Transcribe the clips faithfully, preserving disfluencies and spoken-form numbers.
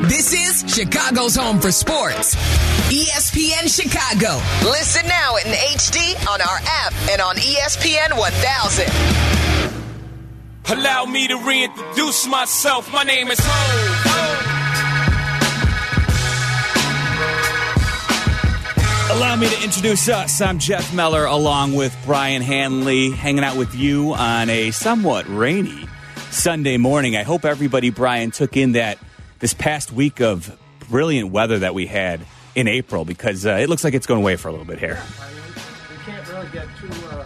This is Chicago's home for sports. E S P N Chicago. Listen now in H D on our app and on E S P N one thousand. Allow me to reintroduce myself. My name is Ho. Allow me to introduce us. I'm Jeff Meller along with Brian Hanley, hanging out with you on a somewhat rainy Sunday morning. I hope everybody, Brian, took in that this past week of brilliant weather that we had in April, because uh, it looks like it's going away for a little bit here. We can't really get too... Uh...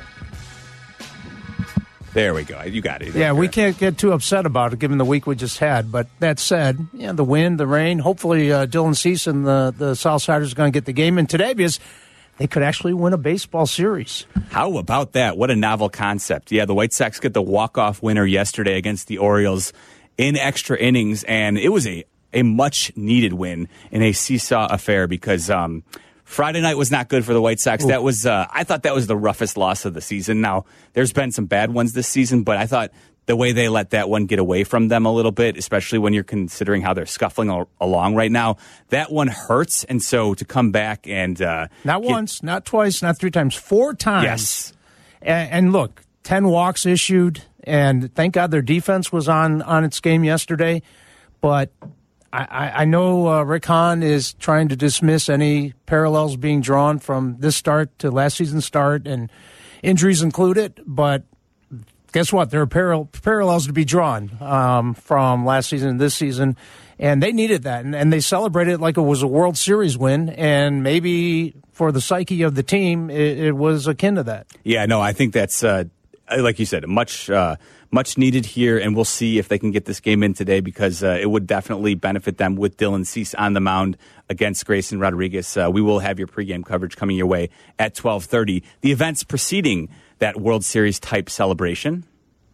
There we go. You got it. Yeah, we can't get too upset about it given the week we just had. But that said, yeah, the wind, the rain, hopefully uh, Dylan Cease and the, the Southsiders are going to get the game in today because they could actually win a baseball series. How about that? What a novel concept. Yeah, the White Sox get the walk-off winner yesterday against the Orioles in extra innings, and it was a, a much-needed win in a seesaw affair because um, Friday night was not good for the White Sox. Ooh. That was uh, I thought that was the roughest loss of the season. Now, there's been some bad ones this season, but I thought the way they let that one get away from them a little bit, especially when you're considering how they're scuffling al- along right now, that one hurts. And so to come back and... Uh, not get, once, not twice, not three times, four times. Yes. And, and look, ten walks issued, and thank God their defense was on, on its game yesterday. But I, I know uh, Rick Hahn is trying to dismiss any parallels being drawn from this start to last season's start, and injuries included, but guess what? There are paral- parallels to be drawn um, from last season to this season, and they needed that, and, and they celebrated it like it was a World Series win, and maybe for the psyche of the team, it, it was akin to that. Yeah, no, I think that's, uh, like you said, much uh, much needed here, and we'll see if they can get this game in today because uh, it would definitely benefit them with Dylan Cease on the mound against Grayson Rodriguez. Uh, we will have your pregame coverage coming your way at twelve thirty. The events preceding that World Series type celebration.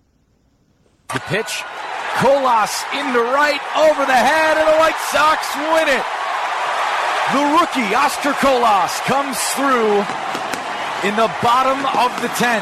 The pitch, Colas into right, over the head, and the White Sox win it. The rookie, Oscar Colas, comes through in the bottom of the tenth.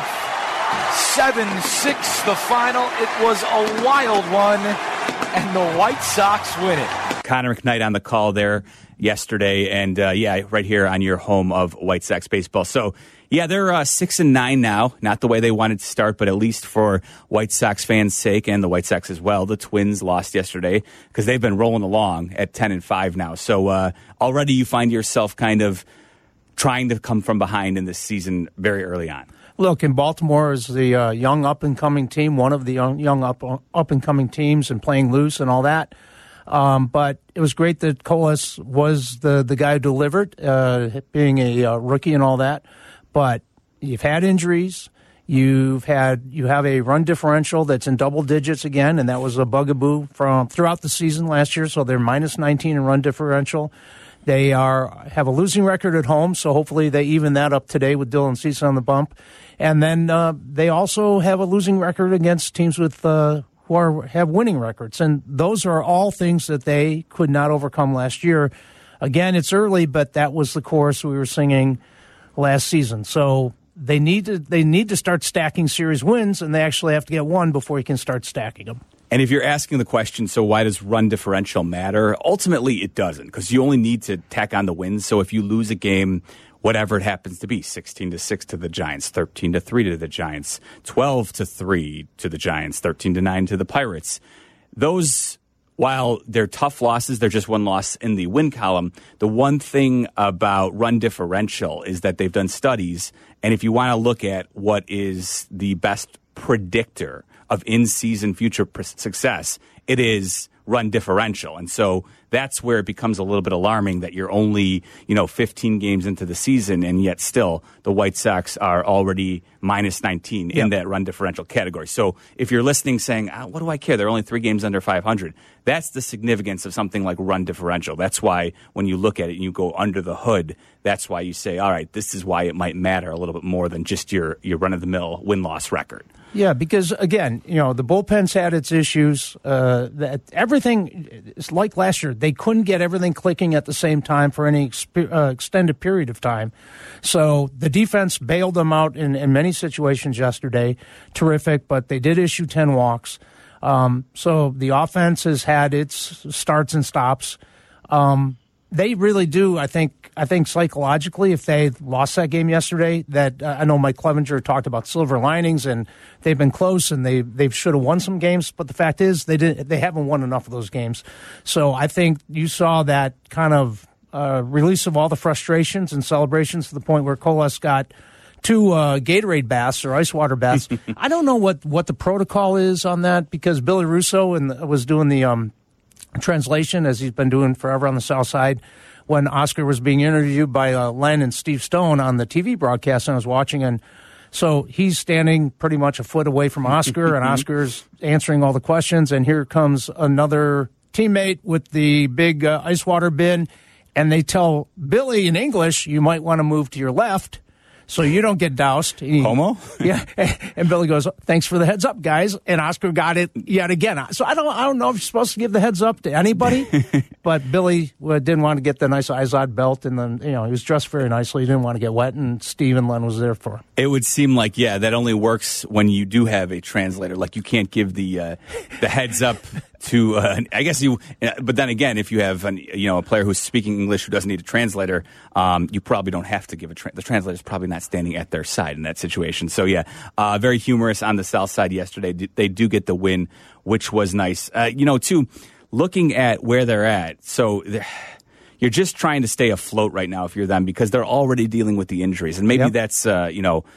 seven six the final. It was a wild one, and the White Sox win it. Connor McKnight on the call there yesterday, and uh, yeah, right here on your home of White Sox baseball. So, yeah, they're uh, six and nine now. Not the way they wanted to start, but at least for White Sox fans' sake and the White Sox as well. The Twins lost yesterday because they've been rolling along at ten and five now. So uh, already you find yourself kind of trying to come from behind in this season very early on. Look, in Baltimore is the uh, young up-and-coming team, one of the young, young up, up-and-coming teams, and playing loose and all that. Um, but it was great that Colas was the, the guy who delivered, uh, being a uh, rookie and all that. But you've had injuries. You've had you have a run differential that's in double digits again, and that was a bugaboo from throughout the season last year. So they're minus nineteen in run differential. They are have a losing record at home, so hopefully they even that up today with Dylan Cease on the bump. And then uh, they also have a losing record against teams with uh, who are have winning records, and those are all things that they could not overcome last year. Again, it's early, but that was the chorus we were singing last season. So they need to they need to start stacking series wins, and they actually have to get one before you can start stacking them. And if you're asking the question, so why does run differential matter? Ultimately, it doesn't, because you only need to tack on the wins. So if you lose a game, whatever it happens to be, sixteen to six to the Giants, thirteen to three to the Giants, twelve to three to the Giants, thirteen to nine to the Pirates, those, while they're tough losses, they're just one loss in the win column. The one thing about run differential is that they've done studies, and if you want to look at what is the best predictor of in-season future success, it is run differential. And so that's where it becomes a little bit alarming that you're only, you know, fifteen games into the season, and yet still the White Sox are already minus nineteen in yep. that run differential category. So if you're listening saying, ah, what do I care? They're only three games under five hundred. That's the significance of something like run differential. That's why when you look at it and you go under the hood, that's why you say, all right, this is why it might matter a little bit more than just your, your run-of-the-mill win-loss record. Yeah, because, again, you know, the bullpen's had its issues. Uh, that everything is like last year. They couldn't get everything clicking at the same time for any exp- uh, extended period of time. So the defense bailed them out in, in many situations yesterday. Terrific, but they did issue ten walks. Um, so the offense has had its starts and stops. Um, they really do, I think, I think psychologically, if they lost that game yesterday, that uh, I know Mike Clevenger talked about silver linings, and they've been close, and they they should have won some games. But the fact is, they didn't. They haven't won enough of those games. So I think you saw that kind of uh, release of all the frustrations and celebrations to the point where Colas got two uh, Gatorade baths or ice water baths. I don't know what, what the protocol is on that, because Billy Russo and was doing the um, translation, as he's been doing forever on the South Side, when Oscar was being interviewed by uh, Len and Steve Stone on the T V broadcast, and I was watching, and so he's standing pretty much a foot away from Oscar, and Oscar's answering all the questions, and here comes another teammate with the big uh, ice water bin, and they tell Billy in English, you might want to move to your left so you don't get doused. He, Homo? Yeah. And Billy goes, thanks for the heads up, guys. And Oscar got it yet again. So I don't I don't know if you're supposed to give the heads up to anybody, but Billy uh, didn't want to get the nice Izod belt, and then, you know, he was dressed very nicely. He didn't want to get wet, and Steve and Len was there for him. It would seem like, yeah, that only works when you do have a translator. Like, you can't give the uh, the heads up to, uh, I guess you, but then again, if you have an, you know, a player who's speaking English who doesn't need a translator, um, you probably don't have to give a tra- the translator's probably not standing at their side in that situation. So yeah, uh, very humorous on the South Side yesterday. They do get the win, which was nice. Uh, you know, too, looking at where they're at, so they're, you're just trying to stay afloat right now if you're them, because they're already dealing with the injuries, and maybe yep. that's uh, you know,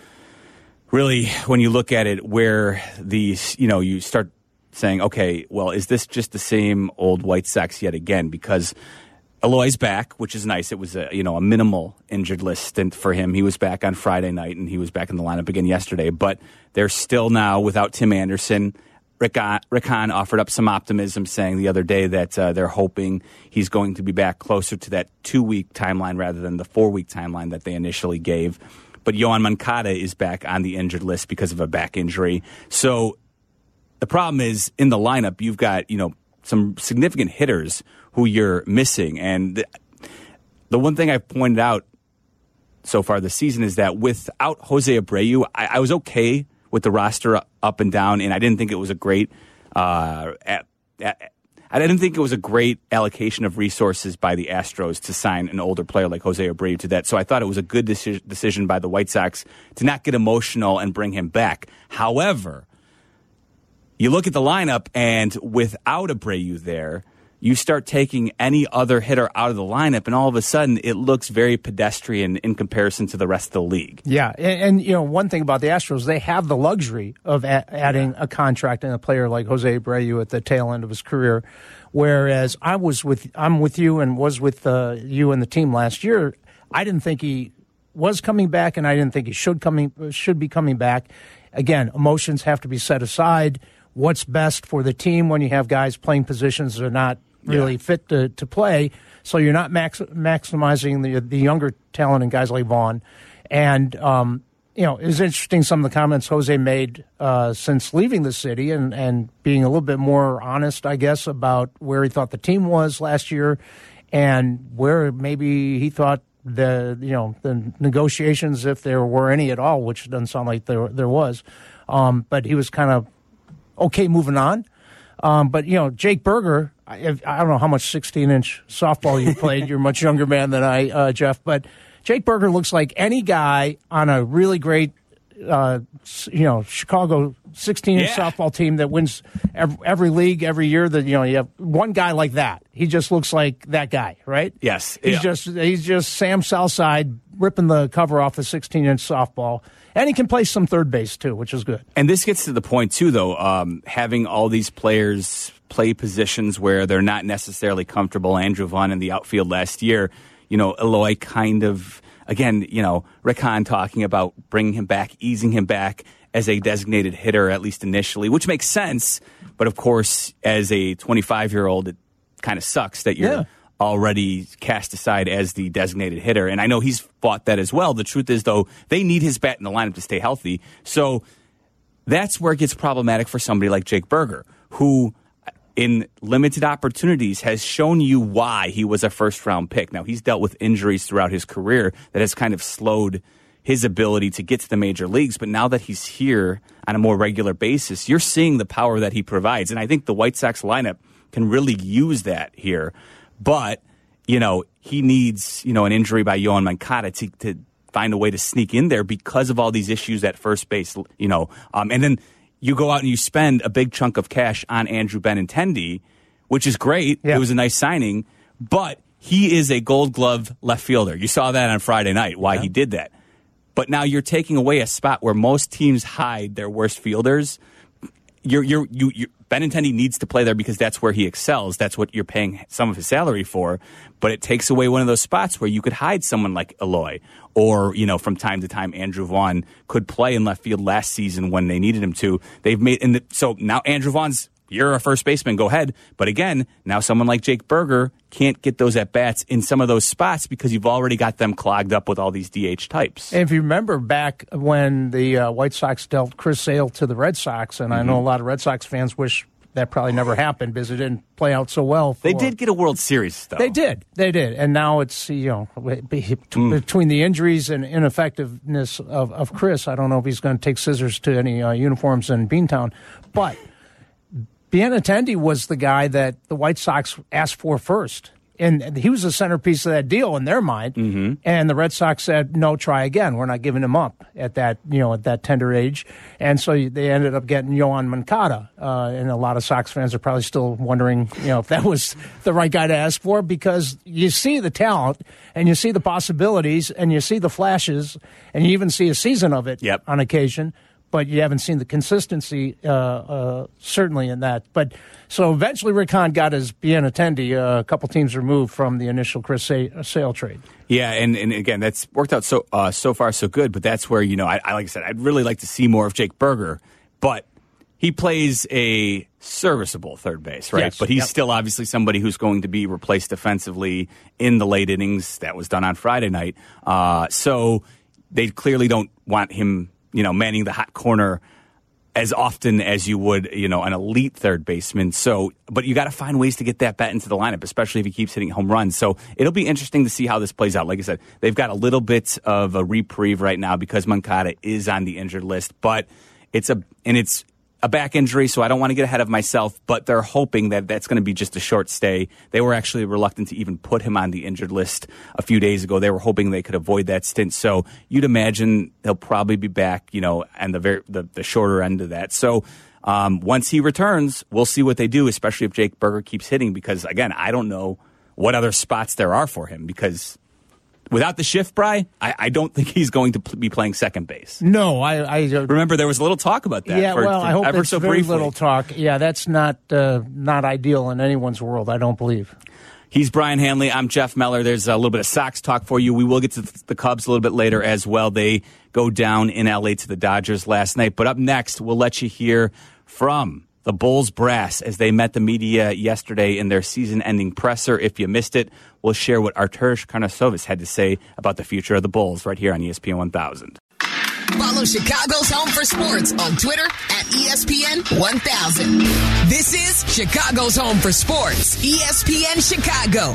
really when you look at it, where these, you know, you start saying, okay, well, is this just the same old White Sox yet again? Because Eloy's back, which is nice. It was a, you know, a minimal injured list stint for him. He was back on Friday night, and he was back in the lineup again yesterday. But they're still now without Tim Anderson. Rick, Rick Hahn offered up some optimism, saying the other day that uh, they're hoping he's going to be back closer to that two-week timeline rather than the four-week timeline that they initially gave. But Yoan Moncada is back on the injured list because of a back injury. So the problem is, in the lineup, you've got, you know, some significant hitters who you're missing. And the, the one thing I've pointed out so far this season is that without Jose Abreu, I, I was okay with the roster up and down, and I didn't think it was a great uh, at, at, I didn't think it was a great allocation of resources by the Astros to sign an older player like Jose Abreu to that. So I thought it was a good deci- decision by the White Sox to not get emotional and bring him back. However, you look at the lineup, and without Abreu there, you start taking any other hitter out of the lineup, and all of a sudden it looks very pedestrian in comparison to the rest of the league. Yeah, and, and you know, one thing about the Astros, they have the luxury of a- adding a contract and a player like Jose Abreu at the tail end of his career, whereas I was with I'm with you and was with uh, you and the team last year. I didn't think he was coming back, and I didn't think he should coming should be coming back. Again, emotions have to be set aside. What's best for the team when you have guys playing positions that are not really yeah. fit to, to play, so you're not max, maximizing the the younger talent in guys like Vaughn. And, um, you know, it was interesting some of the comments Jose made uh, since leaving the city, and, and being a little bit more honest, I guess, about where he thought the team was last year and where maybe he thought the, you know, the negotiations, if there were any at all, which doesn't sound like there, there was. Um, but he was kind of okay moving on. Um, but, you know, Jake Berger, I, I don't know how much sixteen-inch softball you played. You're a much younger man than I, uh, Jeff. But Jake Berger looks like any guy on a really great, uh, you know, Chicago sixteen-inch yeah. softball team that wins every, every league every year. That, you know, you have one guy like that. He just looks like that guy, right? Yes. He's yeah. just he's just Sam Southside ripping the cover off a sixteen-inch softball. And he can play some third base, too, which is good. And this gets to the point, too, though, um, having all these players play positions where they're not necessarily comfortable. Andrew Vaughn in the outfield last year, you know, Eloy kind of, again, you know, Rick Hahn talking about bringing him back, easing him back as a designated hitter, at least initially, which makes sense. But, of course, as a twenty-five-year-old, it kind of sucks that you're yeah. already cast aside as the designated hitter. And I know he's fought that as well. The truth is, though, they need his bat in the lineup to stay healthy. So that's where it gets problematic for somebody like Jake Berger, who in limited opportunities has shown you why he was a first-round pick. Now, he's dealt with injuries throughout his career that has kind of slowed his ability to get to the major leagues. But now that he's here on a more regular basis, you're seeing the power that he provides. And I think the White Sox lineup can really use that here. But you know, he needs, you know, an injury by Yoan Moncada to, to find a way to sneak in there because of all these issues at first base, you know. Um, and then you go out and you spend a big chunk of cash on Andrew Benintendi, which is great. Yeah. It was a nice signing, but he is a Gold Glove left fielder. You saw that on Friday night, why yeah. he did that. But now you're taking away a spot where most teams hide their worst fielders. You're, you're, you, you, Benintendi needs to play there because that's where he excels. That's what you're paying some of his salary for. But it takes away one of those spots where you could hide someone like Eloy, or, you know, from time to time, Andrew Vaughn could play in left field last season when they needed him to. They've made, and the, so now Andrew Vaughn's, you're a first baseman, go ahead. But again, now someone like Jake Burger can't get those at-bats in some of those spots because you've already got them clogged up with all these D H types. And if you remember back when the uh, White Sox dealt Chris Sale to the Red Sox, and mm-hmm. I know a lot of Red Sox fans wish that probably never happened because it didn't play out so well. For, they did get a World Series, though. They did. They did. And now it's, you know, mm. between the injuries and ineffectiveness of, of Chris, I don't know if he's going to take scissors to any uh, uniforms in Beantown. But Benintendi was the guy that the White Sox asked for first. And he was the centerpiece of that deal in their mind. Mm-hmm. And the Red Sox said, no, try again. We're not giving him up at that, you know, at that tender age. And so they ended up getting Yoan Moncada. Uh, and a lot of Sox fans are probably still wondering, you know, if that was the right guy to ask for, because you see the talent and you see the possibilities and you see the flashes and you even see a season of it yep. on occasion. But you haven't seen the consistency, uh, uh, certainly in that. But so eventually Rick Hahn got his Benintendi uh, a couple teams removed from the initial Chris Sale trade. Yeah, and, and again, that's worked out so uh, so far so good. But that's where, you know, I, I like I said, I'd really like to see more of Jake Burger. But he plays a serviceable third base, right? Yes. But he's yep. still obviously somebody who's going to be replaced defensively in the late innings. That was done on Friday night. Uh, so they clearly don't want him, you know, manning the hot corner as often as you would, you know, an elite third baseman. So, but you got to find ways to get that bat into the lineup, especially if he keeps hitting home runs. So it'll be interesting to see how this plays out. Like I said, they've got a little bit of a reprieve right now because Moncada is on the injured list, but it's a, and it's a back injury, so I don't want to get ahead of myself, but they're hoping that that's going to be just a short stay. They were actually reluctant to even put him on the injured list a few days ago. They were hoping they could avoid that stint. So you'd imagine he'll probably be back, you know, and the very, the, the shorter end of that. So um, once he returns, we'll see what they do, especially if Jake Burger keeps hitting, because, again, I don't know what other spots there are for him, because without the shift, Bri, I, I don't think he's going to pl- be playing second base. No, I, I uh, remember there was a little talk about that. Yeah, for, well, for I hope ever it's so very briefly. little talk. Yeah, that's not uh, not ideal in anyone's world, I don't believe. He's Brian Hanley. I'm Jeff Meller. There's a little bit of Sox talk for you. We will get to the Cubs a little bit later as well. They go down in L A to the Dodgers last night. But up next, we'll let you hear from the Bulls brass as they met the media yesterday in their season-ending presser. If you missed it, we'll share what Arturas Karnisovas had to say about the future of the Bulls right here on E S P N one thousand. Follow Chicago's Home for Sports on Twitter at E S P N one thousand. This is Chicago's Home for Sports, E S P N Chicago.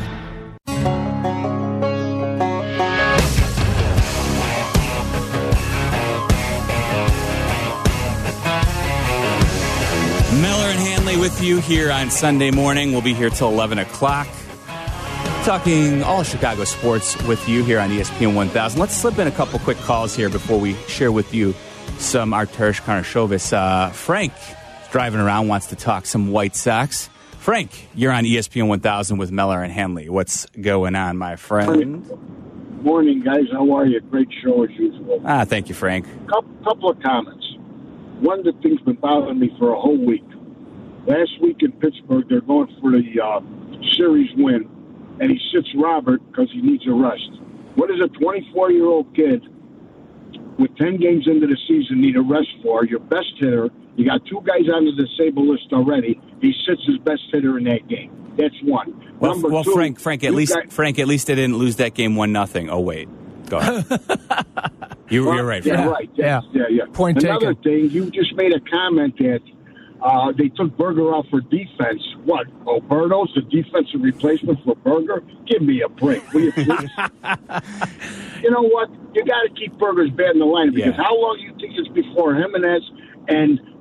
Miller and Hanley with you here on Sunday morning. We'll be here till eleven o'clock. Talking all Chicago sports with you here on E S P N one thousand. Let's slip in a couple quick calls here before we share with you some Arturas Karnisovas. Uh, Frank is driving around, wants to talk some White Sox. Frank, you're on E S P N one thousand with Meller and Hanley. What's going on, my friend? Morning, guys. How are you? Great show as usual. Ah, thank you, Frank. Couple, couple of comments. One of the things been bothering me for a whole week. Last week in Pittsburgh, they're going for the uh, series win, and he sits Robert because he needs a rest. What does a twenty-four-year-old kid with ten games into the season need a rest for? Your best hitter, you got two guys on the disabled list already. He sits his best hitter in that game. That's one. Well, Number well two, Frank, Frank, at least got, Frank, at least they didn't lose that game one nothing. Oh wait, go ahead. you, well, you're right. Yeah, Frank. right. Yeah, yeah, yeah. Point Another taken. thing, you just made a comment that uh, they took Berger off for defense. What? Oberto's the defensive replacement for Berger? Give me a break, will you please? You know what? You got to keep Berger's bat in the lineup because Yeah. how long do you think it's before Jimenez and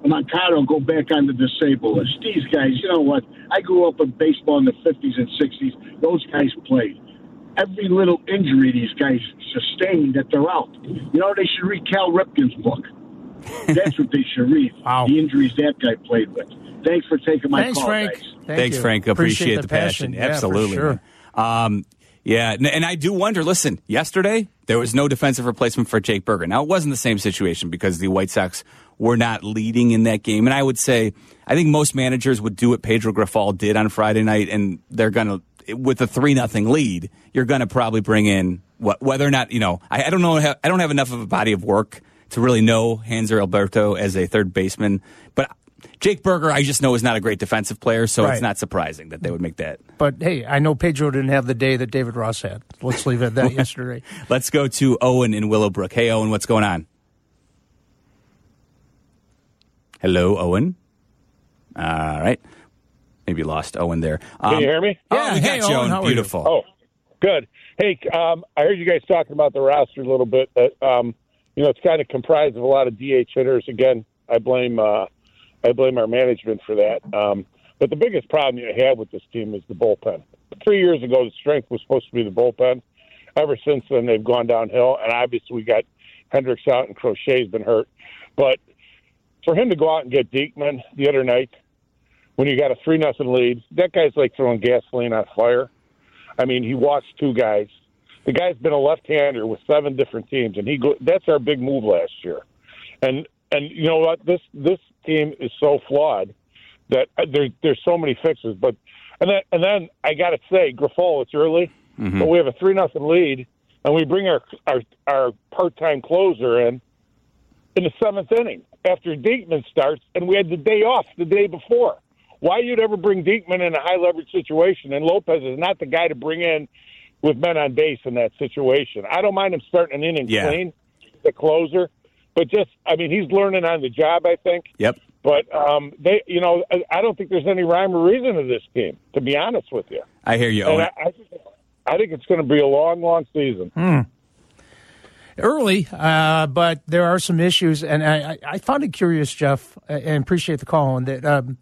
Moncada will go back on the disabled list. These guys, you know what? I grew up in baseball in the fifties and sixties. Those guys played. Every little injury these guys sustained that they're out. You know, they should read Cal Ripken's book. That's what they should read. Wow. The injuries that guy played with. Thanks for taking my Thanks, call, Frank. guys. Thank Thanks, you. Frank. Appreciate, Appreciate the the passion. passion. Yeah, for Absolutely. sure. Um, yeah, and, and I do wonder, listen, yesterday there was no defensive replacement for Jake Burger. Now, it wasn't the same situation because the White Sox were not leading in that game. And I would say, I think most managers would do what Pedro Grifol did on Friday night, and they're going to, with a three nothing lead, you're going to probably bring in, what, whether or not, you know, I, I don't know, I don't have enough of a body of work to really know Hanser Alberto as a third baseman. But Jake Burger, I just know, is not a great defensive player, so Right. it's not surprising that they would make that. But, hey, I know Pedro didn't have the day that David Ross had. Let's leave it at that yesterday. Let's go to Owen in Willowbrook. Hey, Owen, what's going on? Hello, Owen. All right. Maybe lost Owen there. Um, Can you hear me? Oh, Yeah, we hey, got you, Owen, Owen. how are you? Beautiful. Oh, good. Hey, um, I heard you guys talking about the roster a little bit. But, um, you know, it's kind of comprised of a lot of D H hitters. Again, I blame uh, I blame our management for that. Um, but the biggest problem you have with this team is the bullpen. Three years ago, the strength was supposed to be the bullpen. Ever since then, they've gone downhill. And obviously, we got Hendricks out and Crochet's been hurt. But for him to go out and get Diekman the other night, when you got a three nothing lead, that guy's like throwing gasoline on fire. I mean, he walked two guys. The guy's been a left-hander with seven different teams, and he go, that's our big move last year. And and you know what? This this team is so flawed that there, there's so many fixes. But and then and then I got to say, Grifol, it's early, mm-hmm. but we have a three nothing lead, and we bring our our, our part-time closer in in the seventh inning after Diekman starts, and we had the day off the day before. Why you'd ever bring Diekman in a high-leverage situation, and Lopez is not the guy to bring in with men on base in that situation. I don't mind him starting an inning Yeah. clean, the closer, but just, I mean, he's learning on the job, I think. Yep. But, um, they, you know, I, I don't think there's any rhyme or reason to this team, to be honest with you. I hear you, And Owen. I, I, I think it's going to be a long, long season. Hmm. Early, uh, but there are some issues, and I, I found it curious, Jeff, and appreciate the call, and that um,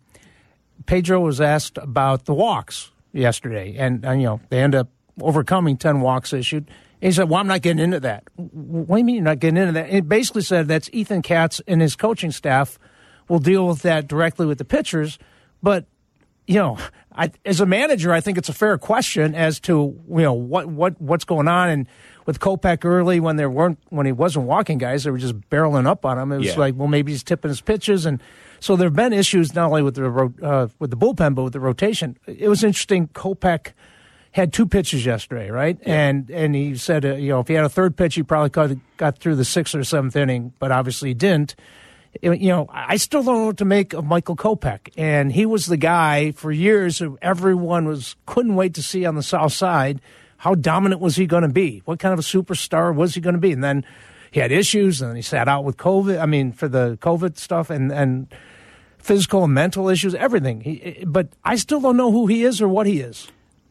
Pedro was asked about the walks yesterday, and, and you know they end up overcoming ten walks issued. And he said, "Well, I'm not getting into that." What do you mean you're not getting into that? It basically said that's Ethan Katz and his coaching staff will deal with that directly with the pitchers, but you know, I, as a manager, I think it's a fair question as to you know what what what's going on. And with Kopech early, when there weren't when he wasn't walking guys, they were just barreling up on him. It was Yeah. like, well, maybe he's tipping his pitches, and so there have been issues not only with the ro- uh, with the bullpen but with the rotation. It was interesting. Kopech had two pitches yesterday, right? Yeah. And and he said, uh, you know, if he had a third pitch, he probably could have got through the sixth or seventh inning, but obviously he didn't. You know, I still don't know what to make of Michael Kopech, and he was the guy for years who everyone was couldn't wait to see on the South Side. How dominant was he going to be? What kind of a superstar was he going to be? And then he had issues, and he sat out with COVID. I mean, for the COVID stuff, and and physical and mental issues, everything. He, but I still don't know who he is or what he is.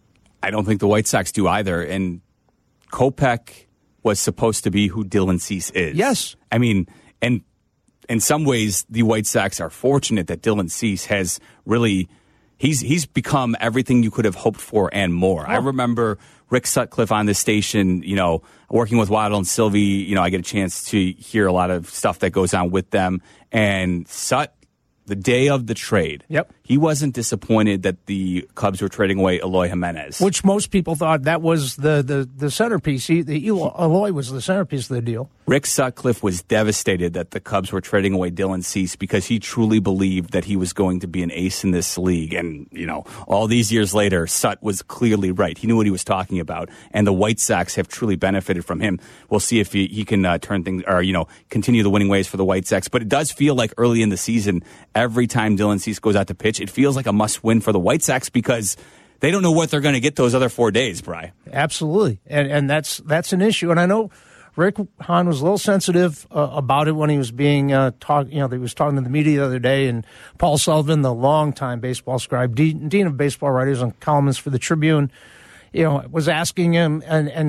I don't think the White Sox do either. And Kopech was supposed to be who Dylan Cease is. Yes. I mean, and in some ways, the White Sox are fortunate that Dylan Cease has really he's he's become everything you could have hoped for and more. Oh. I remember Rick Sutcliffe on this station, you know, working with Waddle and Sylvie. You know, I get a chance to hear a lot of stuff that goes on with them. And Sut, the day of the trade, yep. he wasn't disappointed that the Cubs were trading away Eloy Jimenez. Which most people thought that was the, the, the centerpiece. He, the Eloy was the centerpiece of the deal. Rick Sutcliffe was devastated that the Cubs were trading away Dylan Cease because he truly believed that he was going to be an ace in this league. And, you know, all these years later, Sut was clearly right. He knew what he was talking about. And the White Sox have truly benefited from him. We'll see if he, he can uh, turn things or, you know, continue the winning ways for the White Sox. But it does feel like early in the season, every time Dylan Cease goes out to pitch, it feels like a must-win for the White Sox because they don't know what they're going to get those other four days, Bri. Absolutely. And and that's that's an issue. And I know Rick Hahn was a little sensitive uh, about it when he was being uh, talk. You know, he was talking to the media the other day, and Paul Sullivan, the longtime baseball scribe, dean, dean of baseball writers and columnist for the Tribune, you know, was asking him, and and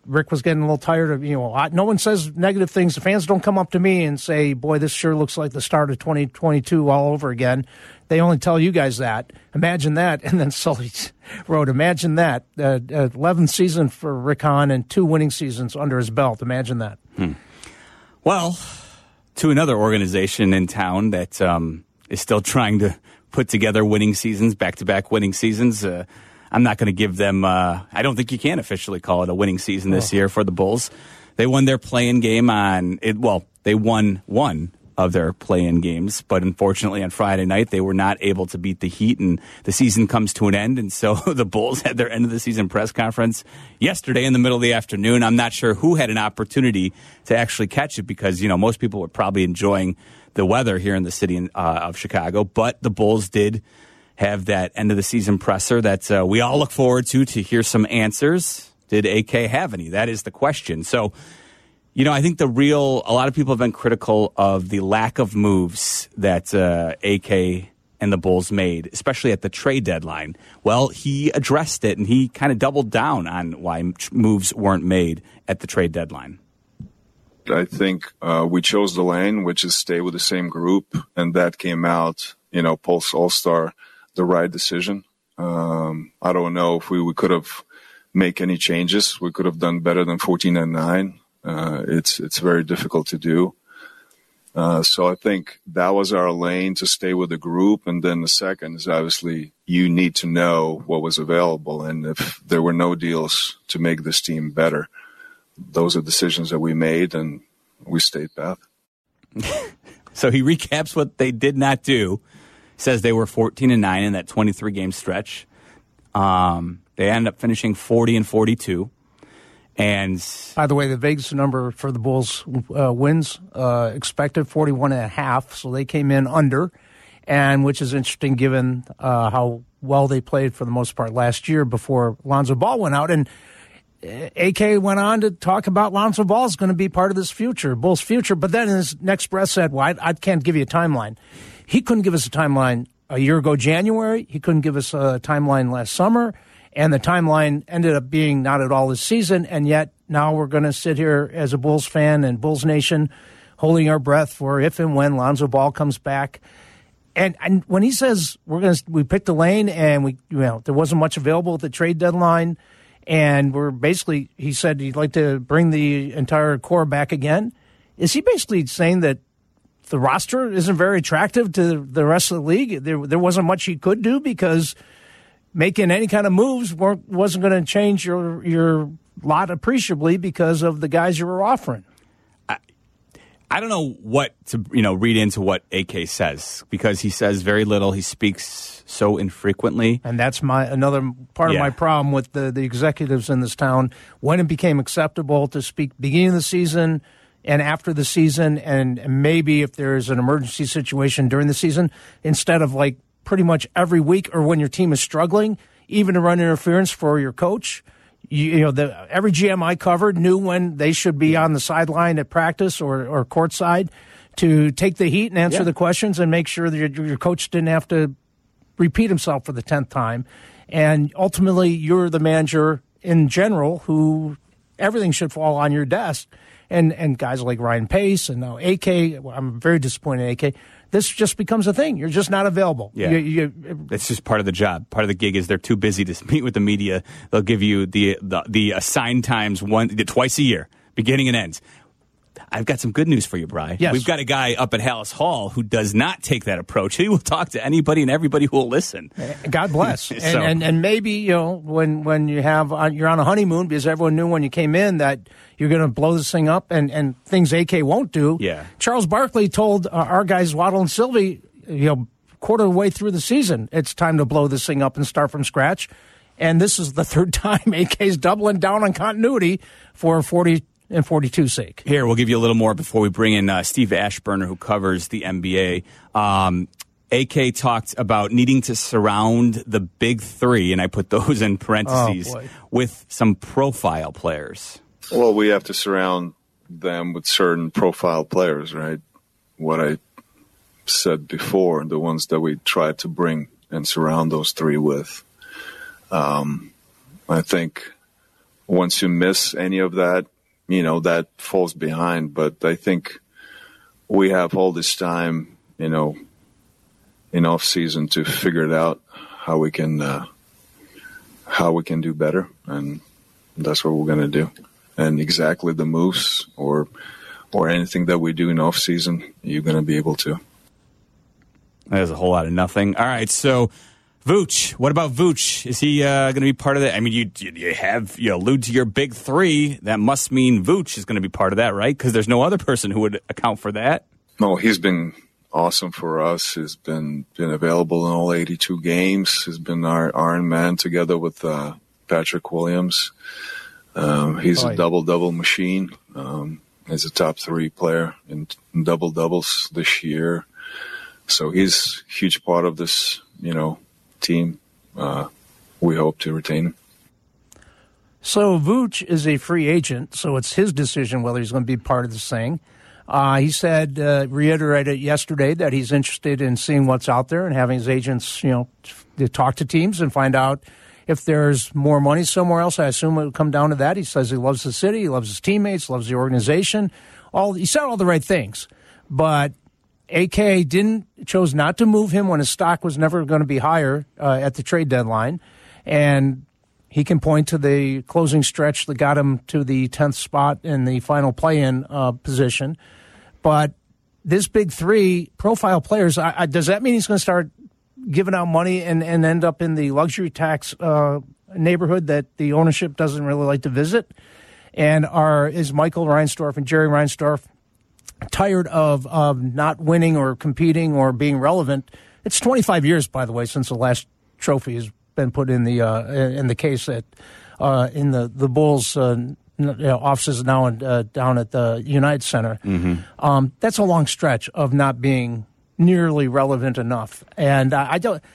Rick was getting a little tired of, you know, I, no one says negative things. The fans don't come up to me and say, boy, this sure looks like the start of twenty twenty-two all over again. They only tell you guys that. Imagine that. And then Sully wrote, imagine that. Uh, eleventh season for Rick Hahn and two winning seasons under his belt. Imagine that. Hmm. Well, to another organization in town that um, is still trying to put together winning seasons, back-to-back winning seasons. Uh, I'm not going to give them, uh, I don't think you can officially call it a winning season this oh. year for the Bulls. They won their play-in game on, it. well, they won one of their play-in games, but unfortunately on Friday night they were not able to beat the Heat, and the season comes to an end. And so the Bulls had their end-of-the-season press conference yesterday in the middle of the afternoon. I'm not sure who had an opportunity to actually catch it because, you know, most people were probably enjoying the weather here in the city uh, of Chicago, but the Bulls did have that end-of-the-season presser that uh, we all look forward to to hear some answers. Did A K have any? That is the question. So, you know, I think the real, a lot of people have been critical of the lack of moves that uh, A K and the Bulls made, especially at the trade deadline. Well, he addressed it, and he kind of doubled down on why moves weren't made at the trade deadline. I think uh, we chose the lane, which is stay with the same group, and that came out, you know, post All-Star, the right decision. Um, I don't know if we, we could have made any changes. We could have done better than fourteen and nine. Uh, it's it's very difficult to do. Uh, so I think that was our lane, to stay with the group. And then the second is obviously you need to know what was available. And if there were no deals to make this team better, those are decisions that we made, and we stayed path. So he recaps what they did not do. Says they were fourteen and nine in that twenty-three game stretch. Um, they ended up finishing forty and forty-two. And by the way, the Vegas number for the Bulls uh, wins uh, expected forty-one and a half, so they came in under, and which is interesting given uh, how well they played for the most part last year before Lonzo Ball went out. And A K went on to talk about Lonzo Ball is going to be part of this future, Bulls' future. But then in his next breath said, well, I, I can't give you a timeline. He couldn't give us a timeline a year ago, January. He couldn't give us a timeline last summer. And the timeline ended up being not at all this season. And yet now we're going to sit here as a Bulls fan and Bulls Nation holding our breath for if and when Lonzo Ball comes back. And, and when he says we're going to, we picked a lane and we, you know, there wasn't much available at the trade deadline. And we're basically, he said he'd like to bring the entire core back again. Is he basically saying that the roster isn't very attractive to the rest of the league? There, there wasn't much he could do because making any kind of moves weren't, wasn't going to change your your lot appreciably because of the guys you were offering. I, I don't know what to you know read into what A K says, because he says very little. He speaks so infrequently, and that's my another part yeah. of my problem with the the executives in this town. When it became acceptable to speak beginning of the season and after the season, and maybe if there's an emergency situation during the season, instead of like pretty much every week or when your team is struggling, even to run interference for your coach. You, you know, the, every G M I covered knew when they should be on the sideline at practice or, or courtside to take the heat and answer yeah. the questions and make sure that your, your coach didn't have to repeat himself for the tenth time. And ultimately, you're the manager in general who everything should fall on your desk. And and guys like Ryan Pace and now A K, well, I'm very disappointed in A K. This just becomes a thing. You're just not available. Yeah, you, you, it's just part of the job. Part of the gig is they're too busy to meet with the media. They'll give you the the, the assigned times one twice a year, beginning and end. I've got some good news for you, Bri. Yes. We've got a guy up at Hallis Hall who does not take that approach. He will talk to anybody and everybody who will listen. God bless. so. and, and and maybe, you know, when when you have uh, you're on a honeymoon, because everyone knew when you came in that you're going to blow this thing up, and, and things A K won't do. Yeah. Charles Barkley told uh, our guys Waddle and Sylvie, you know, quarter of the way through the season, it's time to blow this thing up and start from scratch. And this is the third time A K's doubling down on continuity for forty and forty-two sake. Here, we'll give you a little more before we bring in uh, Steve Ashburner, who covers the N B A. Um, A K talked about needing to surround the big three, and I put those in parentheses, oh, with some profile players. Well, we have to surround them with certain profile players, right? What I said before, the ones that we try to bring and surround those three with. Um, I think once you miss any of that, you know, that falls behind. But I think we have all this time, you know, in off season to figure it out how we can uh, how we can do better, and that's what we're going to do. And exactly the moves or or anything that we do in off season, you're going to be able to. There's a whole lot of nothing. All right, so Vooch, what about Vooch? Is he uh, going to be part of that? I mean, you you have you allude to your big three. That must mean Vooch is going to be part of that, right? Because there's no other person who would account for that. No, he's been awesome for us. He's been been available in all eighty-two games. He's been our Iron Man together with uh, Patrick Williams. Um, he's oh, a double-double machine. Um, he's a top three player in, in double-doubles this year. So he's a huge part of this, you know, team. Uh, we hope to retain him. So Vooch is a free agent, so it's his decision whether he's going to be part of this thing. Uh, he said, uh, reiterated yesterday that he's interested in seeing what's out there and having his agents, you know, to talk to teams and find out if there's more money somewhere else. I assume it would come down to that. He says he loves the city, he loves his teammates, loves the organization. All he said all the right things, but A K didn't chose not to move him when his stock was never going to be higher uh, at the trade deadline, and he can point to the closing stretch that got him to the tenth spot in the final play-in uh, position. But this big three profile players, I, I, does that mean he's going to start giving out money and, and end up in the luxury tax uh, neighborhood that the ownership doesn't really like to visit? And are is Michael Reinsdorf and Jerry Reinsdorf tired of, of not winning or competing or being relevant? It's twenty-five years, by the way, since the last trophy has been put in the uh, in the case at uh, in the the Bulls uh, you know, offices now in, uh, down at the United Center. Mm-hmm. Um, that's a long stretch of not being nearly relevant enough, and I, I don't.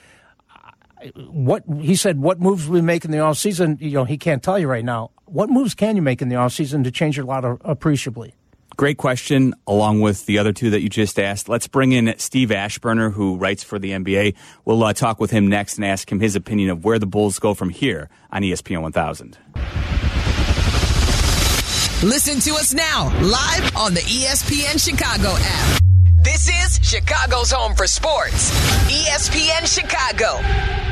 What he said, what moves we make in the off season? You know, he can't tell you right now. What moves can you make in the off season to change your lot appreciably? Great question, along with the other two that you just asked. Let's bring in Steve Ashburner, who writes for the N B A. We'll uh, talk with him next and ask him his opinion of where the Bulls go from here on E S P N one thousand. Listen to us now, live on the E S P N Chicago app. This is Chicago's home for sports, E S P N Chicago.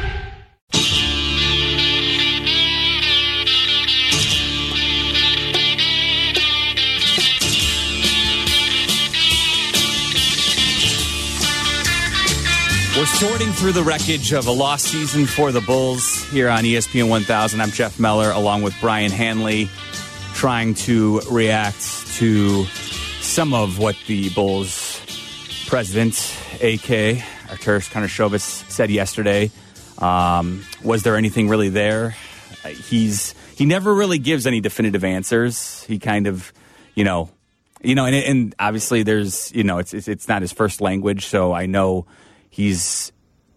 We're sorting through the wreckage of a lost season for the Bulls here on E S P N one thousand. I'm Jeff Meller, along with Brian Hanley, trying to react to some of what the Bulls president, A K, Arturas Karnisovas, said yesterday. Um, was there anything really there? Uh, he's he never really gives any definitive answers. He kind of, you know, you know, and, and obviously there's, you know, it's, it's it's not his first language, so I know. He's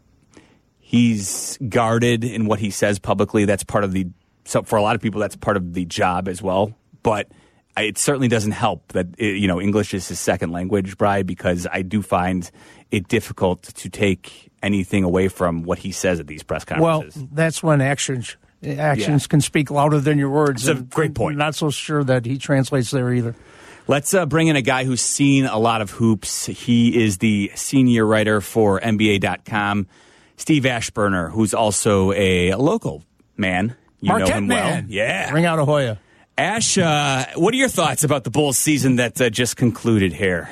he's guarded in what he says publicly. That's part of the so for a lot of people that's part of the job as well. But it certainly doesn't help that it, you know English is his second language, Bri, because I do find it difficult to take anything away from what he says at these press conferences. Well, that's when actions actions yeah. can speak louder than your words. That's a great point. I'm not so sure that he translates there either. Let's uh, bring in a guy who's seen a lot of hoops. He is the senior writer for N B A dot com, Steve Ashburner, who's also a local man. You Marquette know him man. well. Yeah. Ring out Ahoya. Ash, uh, what are your thoughts about the Bulls season that uh, just concluded here?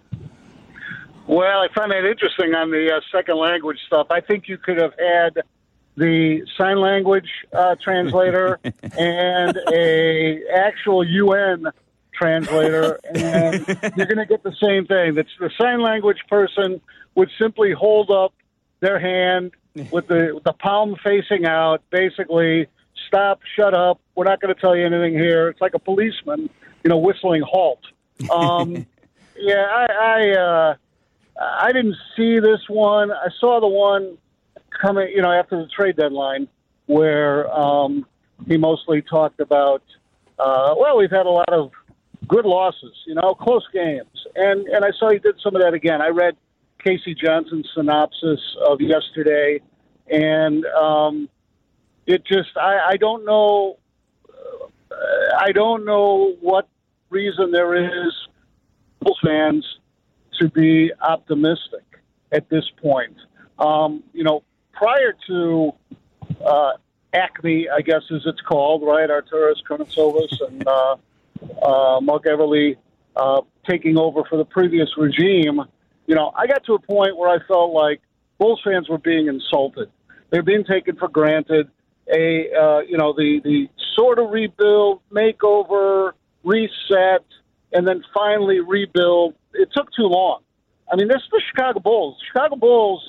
Well, I find that interesting on the uh, second language stuff. I think you could have had the sign language uh, translator and a actual U N translator, and you're going to get the same thing. That's the sign language person would simply hold up their hand with the with the palm facing out, basically, stop, shut up, we're not going to tell you anything here. It's like a policeman, you know, whistling halt. Um, yeah, I I, uh, I didn't see this one. I saw the one coming, you know, after the trade deadline where um, he mostly talked about, uh, well, we've had a lot of good losses, you know, close games. And and I saw he did some of that again. I read Casey Johnson's synopsis of yesterday, and um, it just, I, I don't know I don't know what reason there is for Bulls fans to be optimistic at this point. Um, you know, prior to uh, Acme, I guess as it's called, right, Arturas Karnisovas and uh, uh, Mark Everly uh, taking over for the previous regime, you know, I got to a point where I felt like Bulls fans were being insulted. They're being taken for granted. A uh, you know the the sort of rebuild, makeover, reset, and then finally rebuild. It took too long. I mean, this is the Chicago Bulls. Chicago Bulls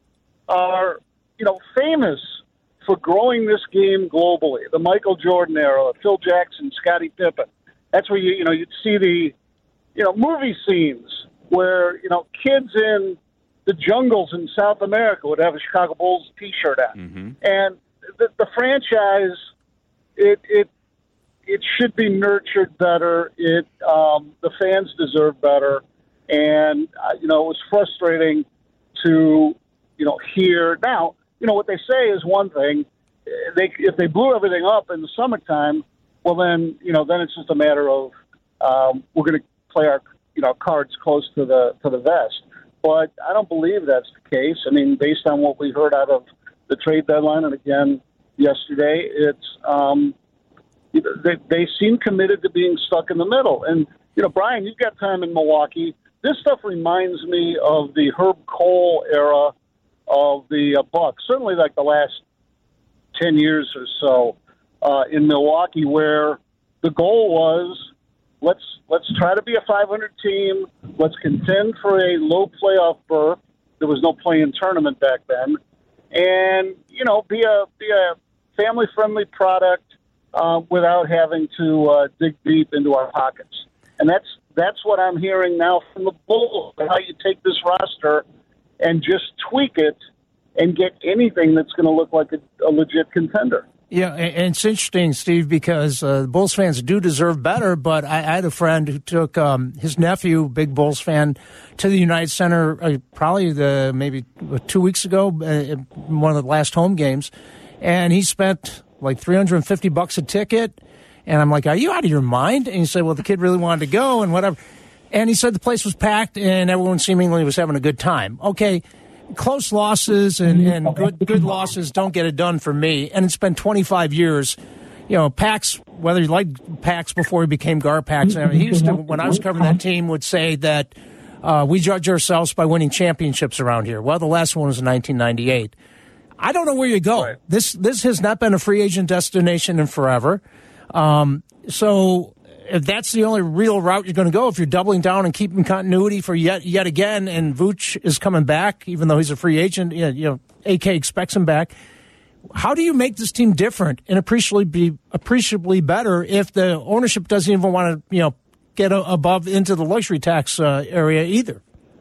are you know famous for growing this game globally. The Michael Jordan era, Phil Jackson, Scottie Pippen. That's where you you know you'd see the you know movie scenes where you know kids in the jungles in South America would have a Chicago Bulls T-shirt on, mm-hmm. and The, the franchise, it it it should be nurtured better. It um, the fans deserve better, and uh, you know it was frustrating to you know hear. Now you know what they say is one thing. They if they blew everything up in the summertime, well then you know then it's just a matter of um, we're going to play our you know cards close to the to the vest. But I don't believe that's the case. I mean, based on what we heard out of the trade deadline, and again yesterday, it's um, they, they seem committed to being stuck in the middle. And you know, Brian, you've got time in Milwaukee. This stuff reminds me of the Herb Cole era of the uh, Bucks. Certainly, like the last ten years or so uh, in Milwaukee, where the goal was let's let's try to be a five hundred team. Let's contend for a low playoff berth. There was no play-in tournament back then. And, you know, be a be a family-friendly product uh, without having to uh, dig deep into our pockets. And that's that's what I'm hearing now from the Bulls, how you take this roster and just tweak it and get anything that's going to look like a, a legit contender. Yeah, and it's interesting, Steve, because uh, Bulls fans do deserve better, but I, I had a friend who took um, his nephew, big Bulls fan, to the United Center uh, probably the maybe two weeks ago, uh, one of the last home games, and he spent like three hundred fifty bucks a ticket, and I'm like, are you out of your mind? And he said, well, the kid really wanted to go and whatever. And he said the place was packed and everyone seemingly was having a good time. Okay. Close losses and, and good good losses don't get it done for me. And it's been twenty-five years. You know, Pax, whether you liked Pax before he became Garpax, I mean, he used to, when I was covering that team, would say that uh, we judge ourselves by winning championships around here. Well, the last one was in nineteen ninety-eight. I don't know where you go. Right. This this has not been a free agent destination in forever. Um, so if that's the only real route you're going to go, if you're doubling down and keeping continuity for yet yet again, and Vooch is coming back, even though he's a free agent, you know, A K expects him back. How do you make this team different and appreciably be appreciably better if the ownership doesn't even want to, you know, get a, above into the luxury tax uh, area either?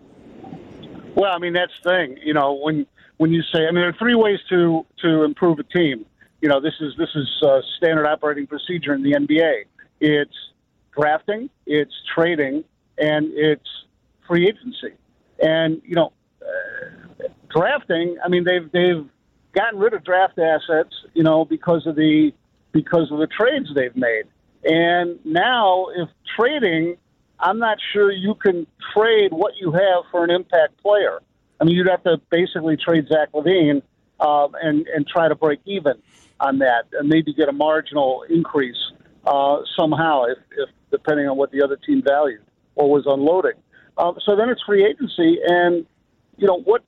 Well, I mean, that's the thing. You know, when when you say, I mean, there are three ways to to improve a team. You know, this is this is uh, standard operating procedure in the N B A. It's drafting, it's trading, and it's free agency. And you know, uh, drafting. I mean, they've they've gotten rid of draft assets, you know, because of the because of the trades they've made. And now, if trading, I'm not sure you can trade what you have for an impact player. I mean, you'd have to basically trade Zach LaVine um, and and try to break even on that, and maybe get a marginal increase uh, somehow, if, if depending on what the other team valued or was unloading. Um, so then it's free agency, and you know what?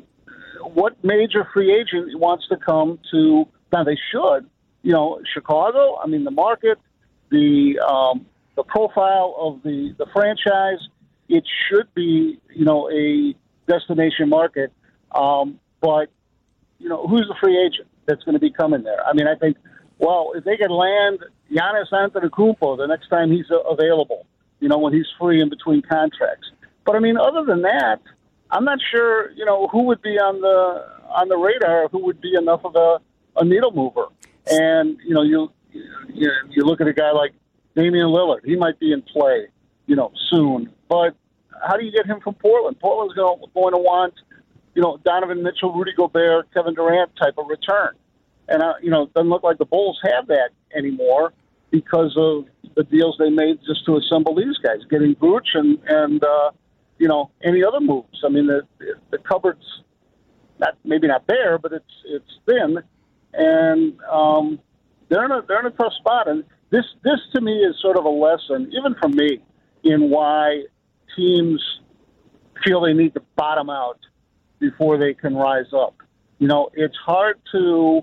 What major free agent wants to come to? Now they should. You know, Chicago. I mean, the market, the um, the profile of the, the franchise. It should be, you know, a destination market. Um, but you know, who's the free agent that's going to be coming there? I mean, I think, well, if they can land Giannis Antetokounmpo the next time he's available, you know, when he's free in between contracts. But I mean, other than that, I'm not sure, you know, who would be on the on the radar, who would be enough of a, a needle mover. And you know, you you you look at a guy like Damian Lillard; he might be in play, you know, soon. But how do you get him from Portland? Portland's going going to want, you know, Donovan Mitchell, Rudy Gobert, Kevin Durant type of return. And, uh, you know, it doesn't look like the Bulls have that anymore. because of the deals they made just to assemble these guys, getting Vooch and, and uh, you know, any other moves. I mean, the, the cupboard's not maybe not bare, but it's it's thin, and um, they're in a they're in a tough spot. And this this to me is sort of a lesson, even for me, in why teams feel they need to bottom out before they can rise up. You know, it's hard to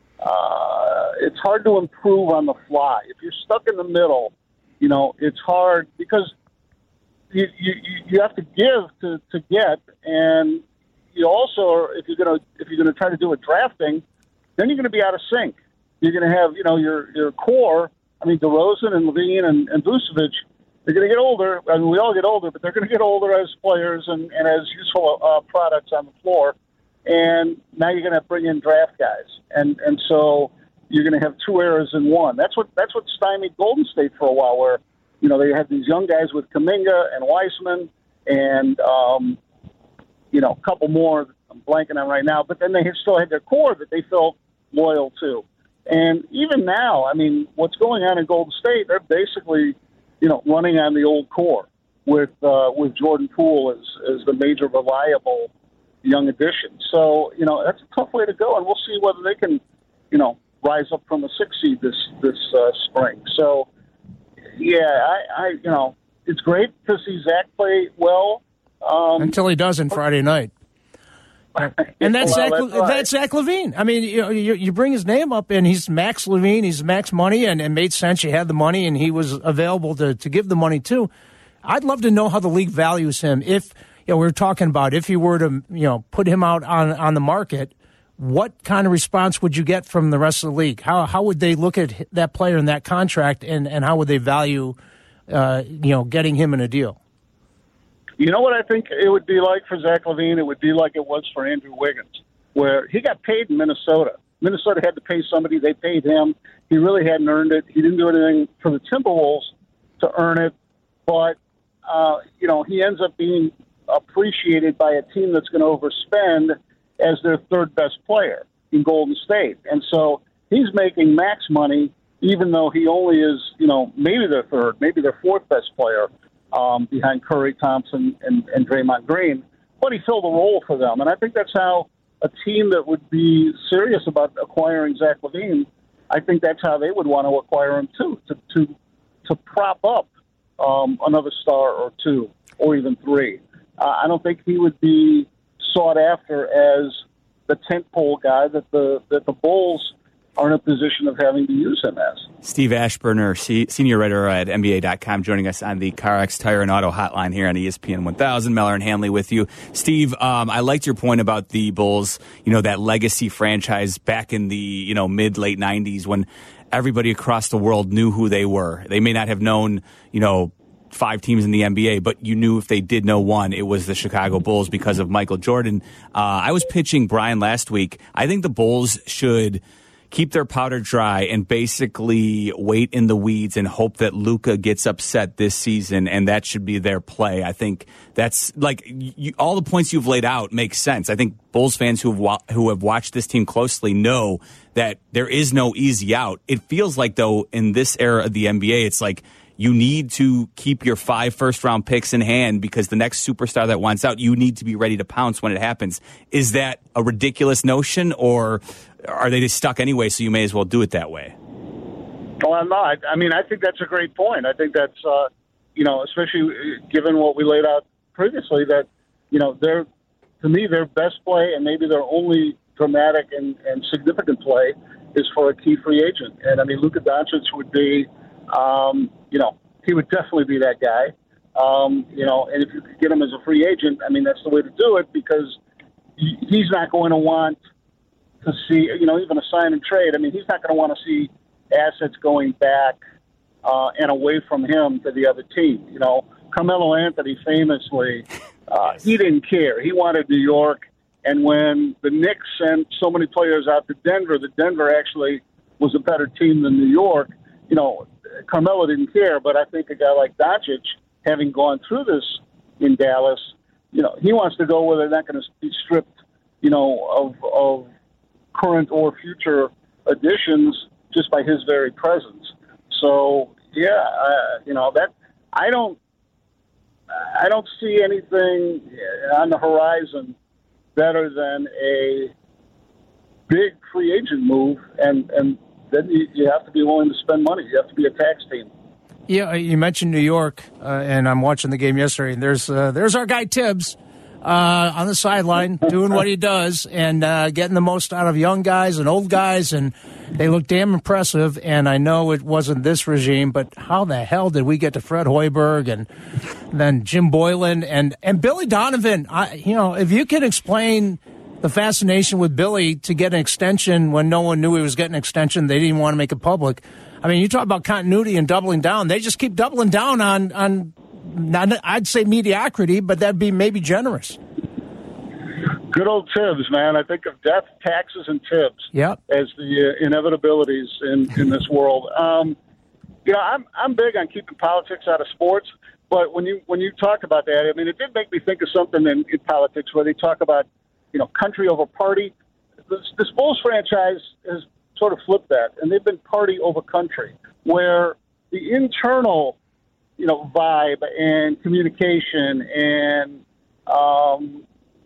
uh, it's hard to improve on the fly. If you're stuck in the middle, you know, it's hard because you you, you have to give to, to get, and you also, if you're gonna if you're gonna try to do a drafting, then you're gonna be out of sync. You're gonna have, you know, your your core. I mean, DeRozan and Levine and, and Vucevic, they're gonna get older. I mean, we all get older, but they're gonna get older as players and, and as useful uh, products on the floor. And now you're gonna bring in draft guys, and and so you're gonna have two eras in one. That's what that's what stymied Golden State for a while, where you know they had these young guys with Kuminga and Weissman and. Um, You know, a couple more I'm blanking on right now, but then they still had their core that they felt loyal to. And even now, I mean, what's going on in Golden State, they're basically, you know, running on the old core with uh, with Jordan Poole as, as the major reliable young addition. So, you know, that's a tough way to go, and we'll see whether they can, you know, rise up from a six seed this, this uh, spring. So, yeah, I, I, you know, it's great to see Zach play well. Um, Until he doesn't Friday night. And that's, well, Zach, that's, right. that's Zach LaVine. I mean, you, know, you you bring his name up, and he's Max LaVine. He's Max Money, and it made sense. You had the money, and he was available to, to give the money to. I'd love to know how the league values him. If you know, we were talking about if you were to you know put him out on, on the market, what kind of response would you get from the rest of the league? How how would they look at that player in that contract, and, and how would they value uh, you know getting him in a deal? You know what I think it would be like for Zach LaVine? It would be like it was for Andrew Wiggins, where he got paid in Minnesota. Minnesota had to pay somebody. They paid him. He really hadn't earned it. He didn't do anything for the Timberwolves to earn it. But, uh, you know, he ends up being appreciated by a team that's going to overspend as their third best player in Golden State. And so he's making max money, even though he only is, you know, maybe their third, maybe their fourth best player. Um, behind Curry, Thompson, and, and Draymond Green, but he filled a role for them. And I think that's how a team that would be serious about acquiring Zach LaVine, I think that's how they would want to acquire him too, to to, to prop up um, another star or two or even three. Uh, I don't think he would be sought after as the tentpole guy that the that the Bulls are in a position of having to use him as. Steve Ashburner, C- senior writer at N B A dot com, joining us on the CarX Tire and Auto Hotline here on E S P N one thousand. Mellor and Hanley with you. Steve, um, I liked your point about the Bulls, you know, that legacy franchise back in the, you know, mid, late nineties when everybody across the world knew who they were. They may not have known, you know, five teams in the N B A, but you knew if they did know one, it was the Chicago Bulls because of Michael Jordan. Uh, I was pitching Brian last week. I think the Bulls should keep their powder dry and basically wait in the weeds and hope that Luka gets upset this season, and that should be their play. I think that's like you, all the points you've laid out make sense. I think Bulls fans who have wa- who have watched this team closely know that there is no easy out. It feels like, though, in this era of the N B A, it's like you need to keep your five first-round picks in hand because the next superstar that wants out, you need to be ready to pounce when it happens. Is that a ridiculous notion, or are they just stuck anyway, so you may as well do it that way? Well, I'm not. I mean, I think that's a great point. I think that's, uh, you know, especially given what we laid out previously, that, you know, they're, to me, their best play and maybe their only dramatic and, and significant play is for a key free agent. And, I mean, Luka Doncic would be, um, you know, he would definitely be that guy. Um, you know, and if you could get him as a free agent, I mean, that's the way to do it because he's not going to want to see, you know, even a sign and trade. I mean, he's not going to want to see assets going back uh, and away from him to the other team. You know, Carmelo Anthony famously, uh, he didn't care. He wanted New York. And when the Knicks sent so many players out to Denver, that Denver actually was a better team than New York, you know, Carmelo didn't care. But I think a guy like Doncic, having gone through this in Dallas, you know, he wants to go where they're not going to be stripped, you know, of, of current or future additions just by his very presence. So yeah, uh, you know that I don't I don't see anything on the horizon better than a big free agent move, and and then you, you have to be willing to spend money. You have to be a tax team. Yeah, you mentioned New York, uh, and I'm watching the game yesterday, and there's uh, there's our guy Tibbs uh, on the sideline doing what he does and uh, getting the most out of young guys and old guys, and they look damn impressive. And I know it wasn't this regime, but how the hell did we get to Fred Hoiberg and then Jim Boylan and, and Billy Donovan? I, you know, if you can explain the fascination with Billy to get an extension when no one knew he was getting an extension, they didn't want to make it public. I mean, you talk about continuity and doubling down. They just keep doubling down on, on not, I'd say mediocrity, but that'd be maybe generous. Good old Tibbs, man. I think of death, taxes, and Tibbs yep. as the uh, inevitabilities in, in this world. Um, you know, I'm I'm big on keeping politics out of sports, but when you when you talk about that, I mean, it did make me think of something in, in politics where they talk about, you know, country over party. This, this Bulls franchise has sort of flipped that, and they've been party over country, where the internal, you know, vibe and communication and um,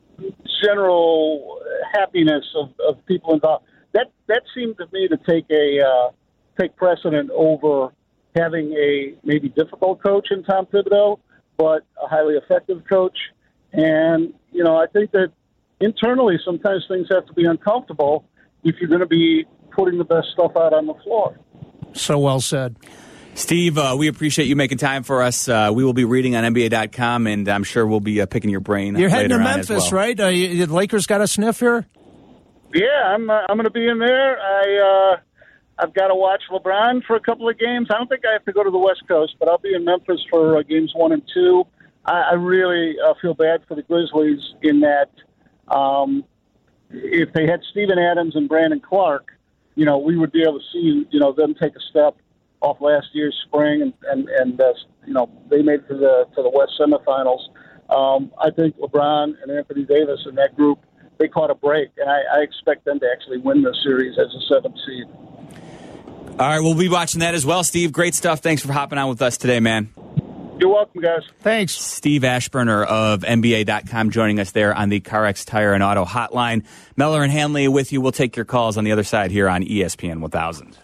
general happiness of, of people involved, that that seemed to me to take a uh, take precedent over having a maybe difficult coach in Tom Thibodeau, but a highly effective coach. And, you know, I think that internally sometimes things have to be uncomfortable if you're going to be putting the best stuff out on the floor. So well said. Steve, uh, we appreciate you making time for us. Uh, we will be reading on N B A dot com, and I'm sure we'll be uh, picking your brain. You're heading later to Memphis, well. right? Uh, you, the Lakers got a sniff here? Yeah, I'm. Uh, I'm going to be in there. I. Uh, I've got to watch LeBron for a couple of games. I don't think I have to go to the West Coast, but I'll be in Memphis for uh, games one and two. I, I really uh, feel bad for the Grizzlies in that um, if they had Steven Adams and Brandon Clark, you know, we would be able to see, you know, them take a step off last year's spring, and and, and uh, you know, they made it to the to the West semifinals. Um, I think LeBron and Anthony Davis and that group, they caught a break, and I, I expect them to actually win this series as a seventh seed. All right, we'll be watching that as well. Steve, great stuff. Thanks for hopping on with us today, man. You're welcome, guys. Thanks. Steve Ashburner of N B A dot com joining us there on the CarX Tire and Auto Hotline. Meller and Hanley with you. We'll take your calls on the other side here on E S P N one thousand.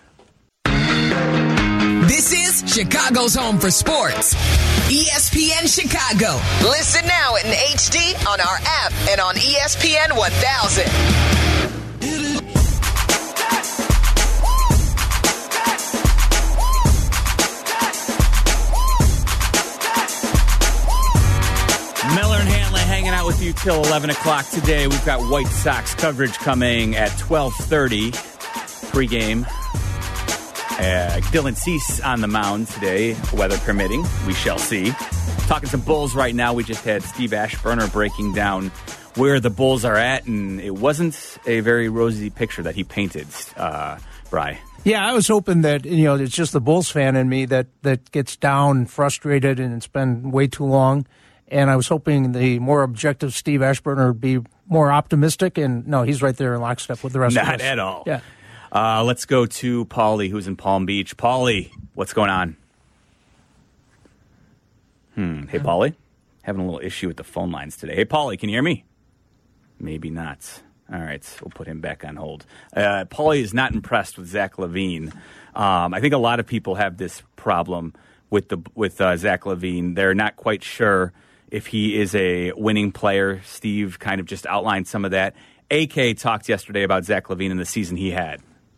This is Chicago's home for sports. E S P N Chicago. Listen now in H D on our app and on E S P N one thousand. Miller and Hanley hanging out with you till eleven o'clock today. We've got White Sox coverage coming at twelve thirty pregame. Uh, Dylan Cease on the mound today, weather permitting. We shall see. Talking some Bulls right now. We just had Steve Ashburner breaking down where the Bulls are at, and it wasn't a very rosy picture that he painted, uh, Bri. Yeah, I was hoping that, you know, it's just the Bulls fan in me that, that gets down and frustrated, and it's been way too long. And I was hoping the more objective Steve Ashburner would be more optimistic. And no, he's right there in lockstep with the rest Not of us. Not at all. Yeah. Uh, let's go to Paulie, who's in Palm Beach. Paulie, what's going on? Hmm. Hey, Paulie. Having a little issue with the phone lines today. Hey, Paulie, can you hear me? Maybe not. All right, we'll put him back on hold. Uh, Paulie is not impressed with Zach LaVine. Um, I think a lot of people have this problem with the with uh, Zach LaVine. They're not quite sure if he is a winning player. Steve kind of just outlined some of that. A K talked yesterday about Zach LaVine and the season he had.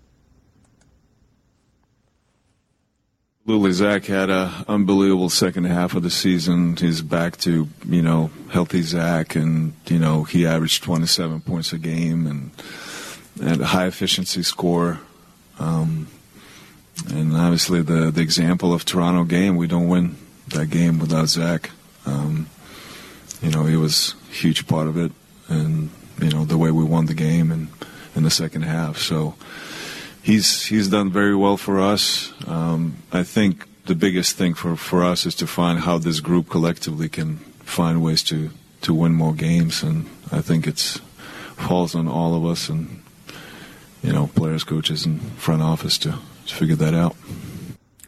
Absolutely, Zach had an unbelievable second half of the season. He's back to, you know, healthy Zach, and, you know, he averaged twenty-seven points a game and, and a high-efficiency score. Um, and obviously the, the example of Toronto game, we don't win that game without Zach. Um, you know, he was a huge part of it, and, you know, the way we won the game and in the second half. So he's he's done very well for us. Um, I think the biggest thing for, for us is to find how this group collectively can find ways to, to win more games, and I think it's falls on all of us and, you know, players, coaches, and front office to, to figure that out.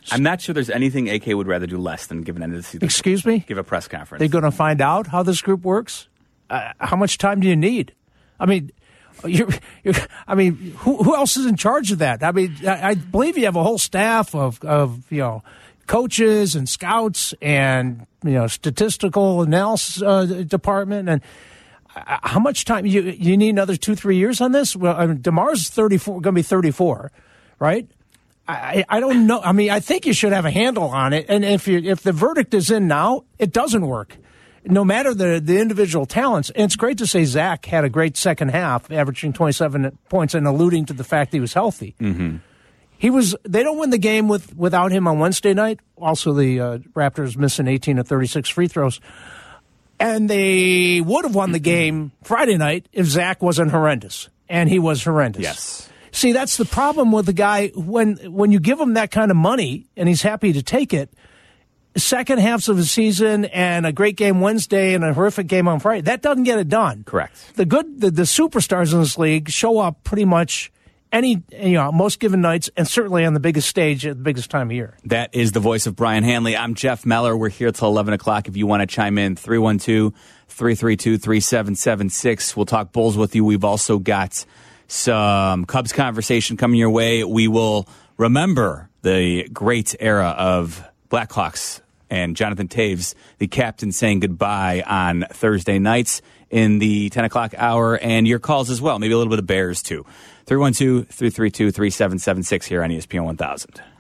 I'm not sure there's anything A K would rather do less than give an end of the season. Excuse me? Give a press conference. They're going to find out how this group works? Uh, how much time do you need? I mean, you're, you're, I mean, who, who else is in charge of that? I mean, I, I believe you have a whole staff of, of you know, coaches and scouts and, you know, statistical analysis uh, department. And uh, how much time? You you need another two, three years on this? Well, I mean, DeMar's thirty-four, going to be thirty-four, right? I, I don't know. I mean, I think you should have a handle on it. And if you if the verdict is in now, it doesn't work. No matter the, the individual talents. And it's great to say Zach had a great second half, averaging twenty-seven points and alluding to the fact that he was healthy. Mm-hmm. He was. They don't win the game with without him on Wednesday night. Also, the uh, Raptors missing eighteen of thirty-six free throws. And they would have won the game Friday night if Zach wasn't horrendous. And he was horrendous. Yes. See, that's the problem with the guy. When when you give him that kind of money and he's happy to take it, second halves of the season and a great game Wednesday and a horrific game on Friday, that doesn't get it done. Correct. The good, the, the superstars in this league show up pretty much any, you know, most given nights, and certainly on the biggest stage at the biggest time of year. That is the voice of Brian Hanley. I'm Jeff Meller. We're here till eleven o'clock. If you want to chime in, three one two, three three two, three seven seven six. We'll talk Bulls with you. We've also got some Cubs conversation coming your way. We will remember the great era of Blackhawks and Jonathan Toews, the captain, saying goodbye on Thursday nights in the ten o'clock hour, and your calls as well. Maybe a little bit of Bears, too. three one two, three three two, three seven seven six here on E S P N one thousand.